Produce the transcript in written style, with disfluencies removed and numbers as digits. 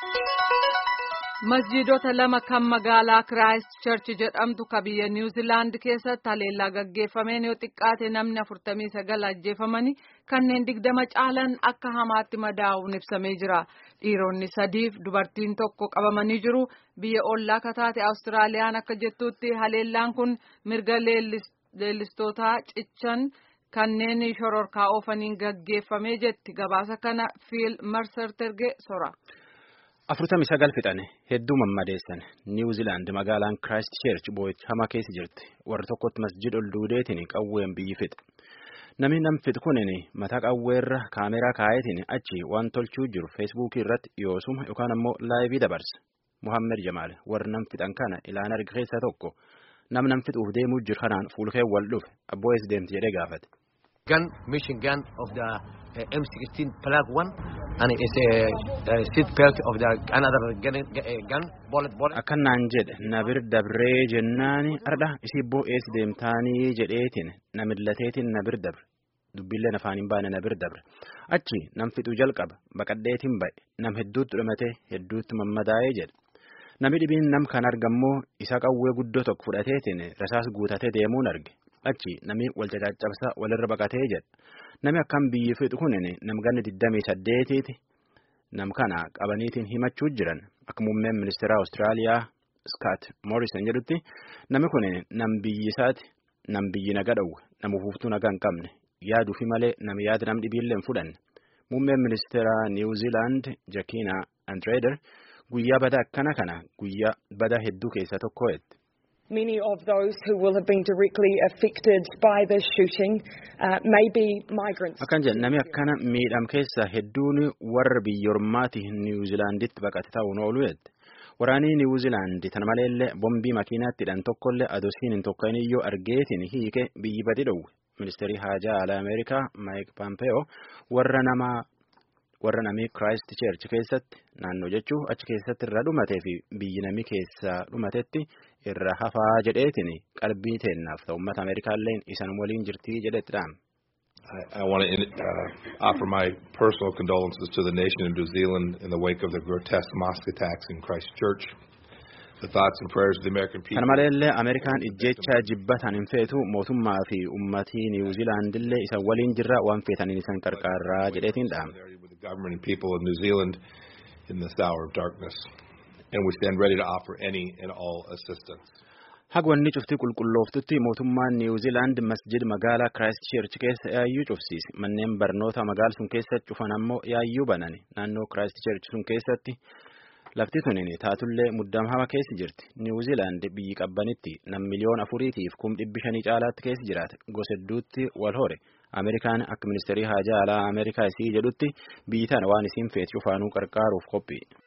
Masjiidota lama kan magaalaa Christchurch jedhamtu ka biyya New Zealand keessatti haleellaa gaggeeffameen yoo xiqqaate namni 49 ajjeefamanii kanneen 20 caalan akka hamaatti madaa'uun ibsamee jira. Dhiironni 3 fi dubartiin 1 qabamanii jiru. Biyya ollaa kataate Awustiraaliyaan akka jettutti haleellaan kun mirga leellistootaa cichan kanneen shororkaa oofaniin gaggeeffamee jetti. Gabaasa kana Phil Mercer terge sora. 49 fixane hedduu mammadeessan New Zealand magaalaan Christchurch boo'icha keessa jirti. Warra tokkotti masjid ol duudeetiin qawween biyyi fixe. Namni nam fixe kunin mataa qawweerra kaameraa kaayetiin achi waan tolchuu jiru Facebook irratti yoosuma yookaan ammoo laayivii dabarsa. Muhammed Jamaal warra nam fixan kana ilaana arga keessaa tokko nam fixuuf deemuu jiru kanaan fuulkee wal dhufe abboo ees deemti jedhee gaafate. Gun, mission gun of the M16 Plug 1 and it's a seat belt of the another gun bullet. Akkanaan jedhe nabir dabree jennaani arda isii boo ees deemtaanii jedheetiin namillateetiin nabir dabre dubbilleen afaaniin baane nabir dabre achi nam fixuu jalqaba baqadheetiin ba'e nam hedduutti dhumate hedduutti mammadaa'ee jedhe nami dhibiin nam kan argammoo isa qawwee guddoo tokko fudhateetiin rasaas guutatee deemuun arge. Achi nami wal caccabsa walirra baqatee jedha. Nami akkam biyyi fixu kunin nam ganni 28ti nam kana qabaniitiin himachuu jiran akka muummeen ministeera Awustiraaliyaa Scott Morrison jedhutti nami kunin nam biyyi isaati nam biyyi naga dhawwe nam ufuuftuu naga hin qabne yaaduu fi malee nam yaada nam dhibiillee hin fudhanne. Muummeen ministeera New Zealand Jacinda Ardern guyyaa bada akkana kana guyyaa bada hedduu keessa tokko'etti. Many of those who will have been directly affected by this shooting may be migrants. Akkan jedhe namni akkana miidham keessa hedduun warra biyyoormaati New Zealanditti baqate ta'uun oolu jedhe. Waraanii New Zealand tan maleellee bombii makiinaatti hidhan tokkollee adoosiin hin tokkoon iyyuu argeetiin hiike biyyi badi dhowwe. Ministeerri haajaa alaa Ameerikaa Mike Pompeo warra namii Christchurch keessatti naannoo jechuun achi keessatti irra dhumatee fi biyyi namii keessa dhumatetti irra hafaa jedheetiin qalbii teennaaf ta'u uummata Ameerikaallee isan waliin jirtii jedhetti dhaame. I want to offer my personal condolences to the nation of New Zealand in the wake of the grotesque mosque attacks in Christchurch. The thoughts and prayers of the American people. Kana maleellee Ameerikaan ijjecha jibbatan hin feetu mootummaa fi uummatii New Zealand illee isa waliin jirra waan feetaniin isan qarqaarraa jedheetiin dhaame. The government and people of New Zealand in this hour of darkness, and we stand ready to offer any and all assistance. Hagwanni cuftii qulqullooftutti mootummaan New Zealand masjid magaalaa Christchurch keessa yaayyuu cufsiise. Manneen barnoota magaala sun keessa cufan ammoo yaayyuu banani. Naannoo Christchurch sun keessatti lafti tunin taatullee muddam hama keessa jirti. New Zealand biyyi qabbanitti nam miliyoona 4tiif 500,000 caalaatti keessa jiraate. Gosa hedduutti wal hore. Ameerikaan akka ministeerii haajaa alaa Ameerikaa isii jedhutti biyyi tana waan isiin feetu cufaanuu qarqaaruuf qophii.